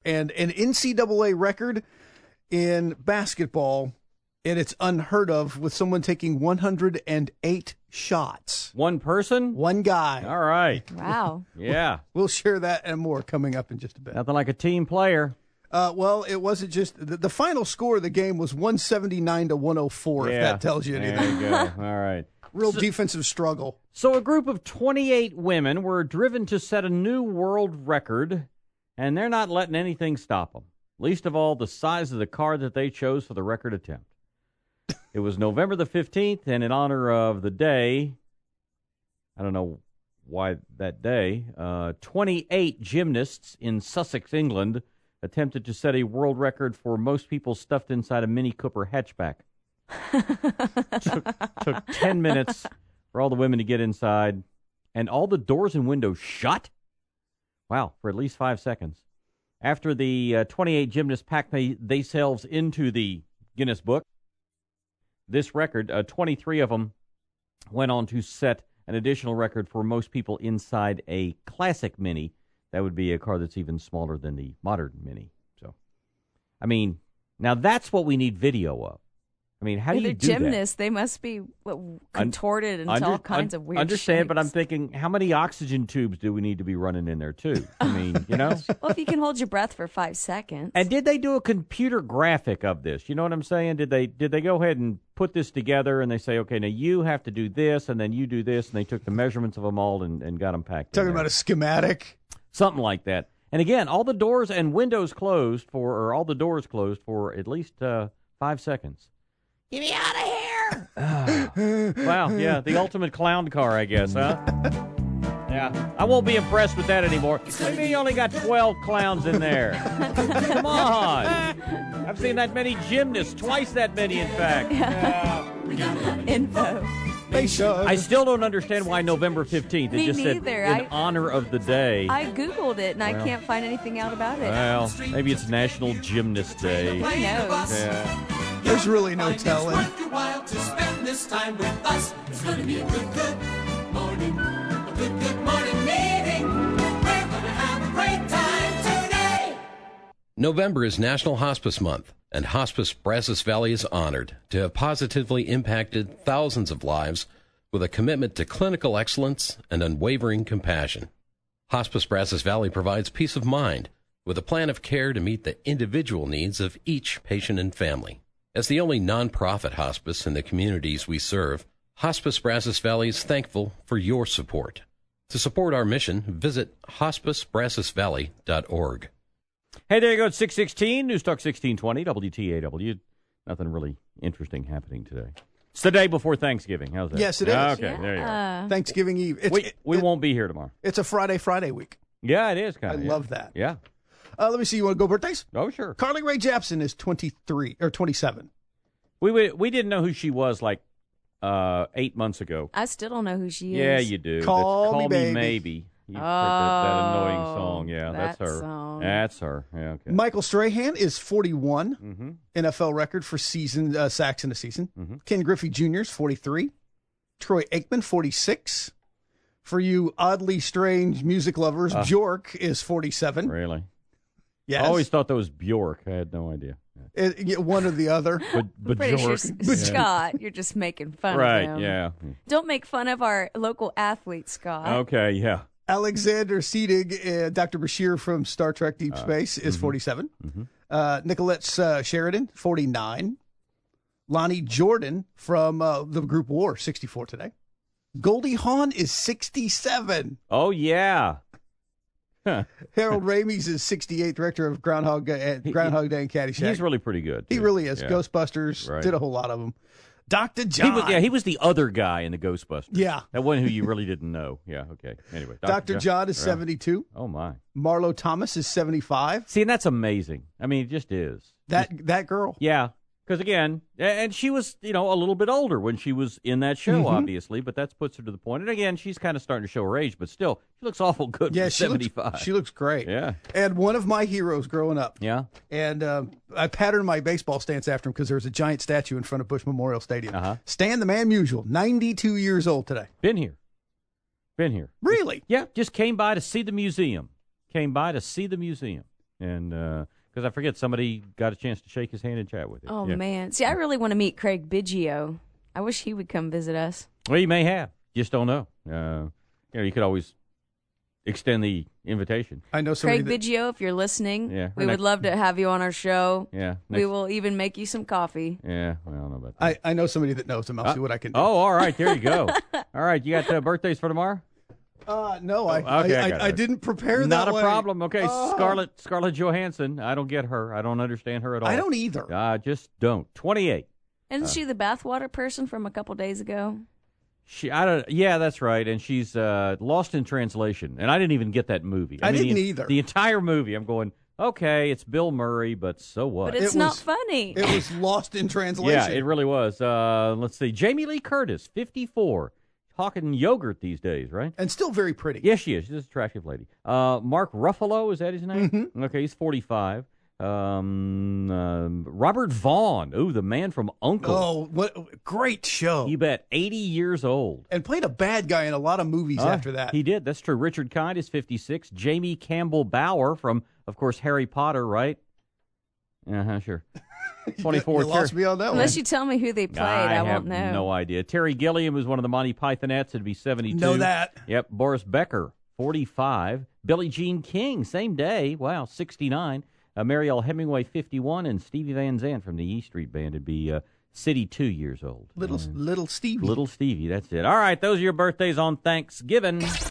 And an NCAA record in basketball, and it's unheard of, with someone taking 108 shots. One person? One guy. All right. Wow. Yeah. We'll share that and more coming up in just a bit. Nothing like a team player. Well, it wasn't just the final score of the game was 179 to 104. If that tells you anything. There you go. All right. Real defensive struggle. So a group of 28 women were driven to set a new world record, and they're not letting anything stop them. Least of all, the size of the car that they chose for the record attempt. It was November the 15th, and in honor of the day, I don't know why that day, 28 gymnasts in Sussex, England, attempted to set a world record for most people stuffed inside a Mini Cooper hatchback. Took 10 minutes for all the women to get inside, and all the doors and windows shut? Wow, for at least 5 seconds. After the 28 gymnasts packed themselves into the Guinness Book, this record, 23 of them went on to set an additional record for most people inside a classic Mini. That would be a car that's even smaller than the modern Mini. So, I mean, now that's what we need video of. I mean, how do you do that? They're gymnasts. They must be contorted into all kinds of weird Understand, shapes. but I'm thinking, how many oxygen tubes do we need to be running in there, too? I mean, you know? Well, if you can hold your breath for 5 seconds. And did they do a computer graphic of this? You know what I'm saying? Did they go ahead and put this together and they say, okay, now you have to do this, and then you do this, and they took the measurements of them all and got them packed in Talking there. about a schematic? Something like that. And again, all the doors and windows closed or all the doors closed for at least 5 seconds. Get me out of here! Wow, yeah, the ultimate clown car, I guess, huh? Yeah, I won't be impressed with that anymore. Maybe you only got 12 clowns in there. Come on! I've seen that many gymnasts, twice that many, in fact. Info. I still don't understand why November 15th. It just said neither. in honor of the day. I Googled it, and I can't find anything out about it. Well, maybe it's National Gymnast Day. Who knows? Yeah. There's really no telling. Worth your while to spend this time with us. It's going to be a good morning. A good morning meeting. We're going to have a great time today. November is National Hospice Month, and Hospice Brazos Valley is honored to have positively impacted thousands of lives with a commitment to clinical excellence and unwavering compassion. Hospice Brazos Valley provides peace of mind with a plan of care to meet the individual needs of each patient and family. As the only nonprofit hospice in the communities we serve, Hospice Brazos Valley is thankful for your support. To support our mission, visit hospicebrazosvalley.org. Hey, there you go. It's 616, News Talk 1620, WTAW. Nothing really interesting happening today. It's the day before Thanksgiving. How's that? Yes, it is. Okay, there you go. Thanksgiving Eve. We won't be here tomorrow. It's a Friday week. Yeah, it is kind of. I love that. Yeah. Let me see. You want to go birthdays? Oh, sure. Carly Rae Jepsen is 23 or 27. We didn't know who she was like 8 months ago. I still don't know who she is. Yeah, you do. Call Call Me me maybe. You that annoying song. Yeah, that's her. Song. That's her. Yeah, okay. Michael Strahan is 41. Mm-hmm. NFL record for season sacks in a season. Mm-hmm. Ken Griffey Jr. is 43. Troy Aikman, 46. For you oddly strange music lovers, Bjork is 47. Really? Yes. I always thought that was Bjork. I had no idea. One or the other. But Pretty sure, Bjork. Scott, you're just making fun Right, of him. yeah. Don't make fun of our local athlete, Scott. Okay, yeah. Alexander Siddig, Dr. Bashir from Star Trek Deep Space, is 47. Mm-hmm. Nicolette Sheridan, 49. Lonnie Jordan from the group War, 64 today. Goldie Hawn is 67. Oh, yeah. Harold Ramis is 68, director of Groundhog Day and Caddyshack. He's really pretty good. He too. really is. Yeah. Ghostbusters, Right. did a whole lot of them. Dr. John. He was the other guy in the Ghostbusters. Yeah. That one who you really didn't know. Yeah, okay. Anyway. Dr. John is 72. Oh, my. Marlo Thomas is 75. See, and that's amazing. I mean, it just is. That girl. Yeah. Because, again, and she was, a little bit older when she was in that show, obviously, but that puts her to the point. And, again, she's kind of starting to show her age, but still, she looks awful good for 75. She looks great. Yeah. And one of my heroes growing up. Yeah. And I patterned my baseball stance after him because there's a giant statue in front of Bush Memorial Stadium. Stan the Man Musial, 92 years old today. Been here. Really? Yeah, just came by to see the museum. And because I forget, somebody got a chance to shake his hand and chat with him. Oh, man. See, I really want to meet Craig Biggio. I wish he would come visit us. Well, you may have. Just don't know. You could always extend the invitation. I know Craig Biggio, if you're listening, we would love to have you on our show. Yeah. We will even make you some coffee. Yeah, well, I don't know about that. I know somebody that knows him. I'll see what I can do. Oh, all right. There you go. All right. You got birthdays for tomorrow? No, I didn't prepare that Not a way. problem. Okay, Scarlett Johansson. I don't get her. I don't understand her at all. I don't either. I just don't. 28. Isn't she the bathwater person from a couple days ago? Yeah, that's right. And she's Lost in Translation. And I didn't even get that movie. I didn't either. The entire movie, I'm going, okay, it's Bill Murray, but so what? But it's not funny. It was Lost in Translation. Yeah, it really was. Let's see. Jamie Lee Curtis, 54. Hawking yogurt these days, right? And still very pretty. Yes, she is. She's an attractive lady. Mark Ruffalo, is that his name? Mm-hmm. Okay, he's 45. Robert Vaughn. Ooh, the man from Uncle. Oh, what a great show. You bet. 80 years old. And played a bad guy in a lot of movies after that. He did. That's true. Richard Kind is 56. Jamie Campbell Bower from, of course, Harry Potter, right? Uh-huh, sure. 24. You lost me on that Unless one. you tell me who they played, I won't know. I have no idea. Terry Gilliam was one of the Monty Pythonettes. It'd be 72. Know that. Yep. Boris Becker, 45. Billie Jean King, same day. Wow, 69. Mariel Hemingway, 51. And Stevie Van Zandt from the E Street Band would be 62 years old. Little Stevie. Little Stevie, that's it. All right, those are your birthdays on Thanksgiving.